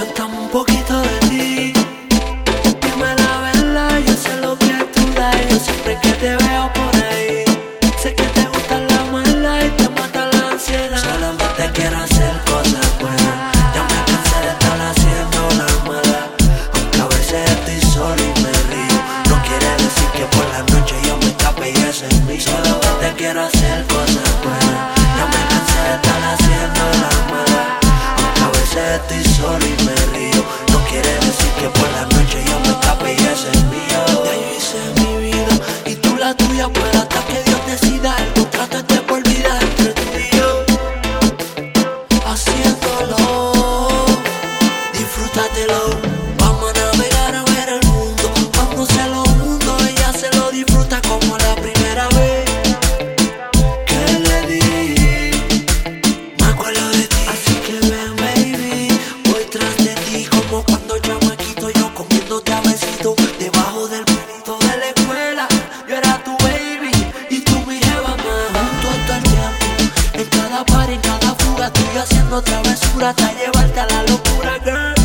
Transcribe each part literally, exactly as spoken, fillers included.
Cuéntame un poquito de ti. Dime la verdad, yo sé lo que tú das. Yo siempre que te veo por ahí, sé que te gusta la maldad y te mata la ansiedad. Solamente quiero hacer cosas buenas. Ya me cansé de estar haciendo la mala. Aunque a veces estoy solo y me río, no quiere decir que por la noche yo me escape y ese es mío. Solamente quiero hacer cosas buenas. Ya me cansé de estar haciendo la mala. Aunque a veces estoy solo y me río, no quiere decir que por la noche yo me escape y ese es mío. Ya yo hice mi vida y tú la tuya, pero hasta que Dios decida, el contrato es de por vida entre tú y yo. Haciéndolo, disfrútatelo. Vamos a navegar a ver el mundo. Cuando se lo mundo, ella se lo disfruta como la primera vez que le di. Me acuerdo de ti, así que ven baby, voy tras de ti como cuando chamaquito yo comiéndote a besito debajo del puñito de la escuela. Yo era tu baby y tú mi jeva más. Juntos todo el tiempo, en cada par, en cada fuga, tú y yo haciendo travesura hasta llevarte a la locura, girl.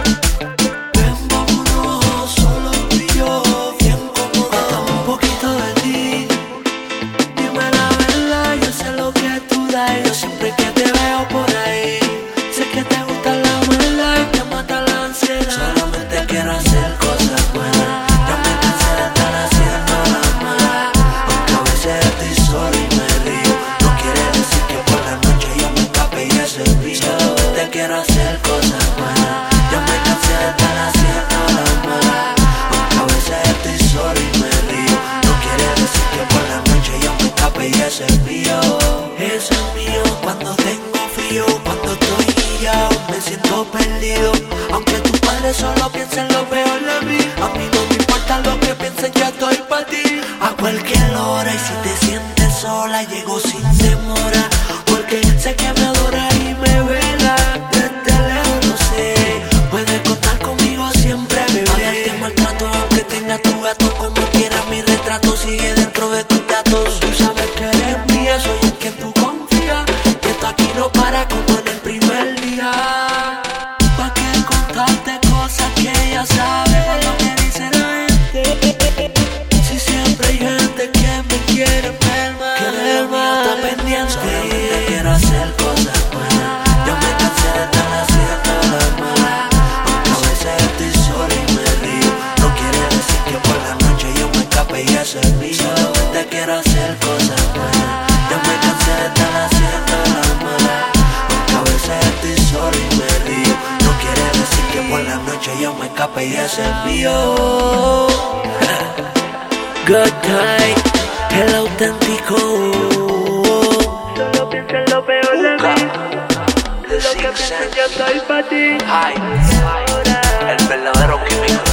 Ven, vámonos, solo tú y yo, bien cómodo. Cuéntame un poquito de ti. Dime la verdad, yo sé lo que tú das. Yo siempre que te veo por ahí, sé que te gusta la maldad y te mata la ansiedad. Solamente quiero hacer cosas buenas. Ya me cansé de estar haciendo la mala. Aunque a veces estoy solo y me río, no quiere decir que por la noche yo me escape y ese es mío. Solamente quiero hacer cosas buenas. Ya me cansé de estar haciendo la mala. Aunque a veces estoy solo y me río, no quiere decir que por la noche yo me escape y ese es mío. Ese es mío. Cuando tengo frío, cuando estoy guillado, me siento perdido. Aunque tus padres solo piensen lo peor de mí, a mí no me importa lo que piensen, ya estoy pa' ti. A cualquier hora y si te sientes sola, llego sin demora. Porque sé que me adoras y me velas. Desde lejos lo sé, puedes contar conmigo siempre, bebé. A darte maltrato aunque tengas tu gato. Como quieras mi retrato sigue dentro de tus datos. Tú sabes que eres mía, soy en quien tú confías. Que esto aquí no para como en el primer día. Pa' que contarte cosas que ella sabe lo que dice la gente. Si siempre hay gente que me quiere ver más, que lo mío está pendiente. Solamente quiero hacer cosas buenas. Yo me cansé de estar haciendo la mala. Aunque a veces estoy solo y me río, no quiere decir que por la noche yo me escape y ese es mío. Solamente quiero hacer cosas buenas. Yo me cansé de estar haciendo la mala. Aunque a veces estoy solo y me río, no quiere decir que por la noche yo me escape y ese es mío. Good night, el auténtico. Solo piensa en lo peor de mí. Lo que piensen yo estoy pa' ti. El verdadero químico.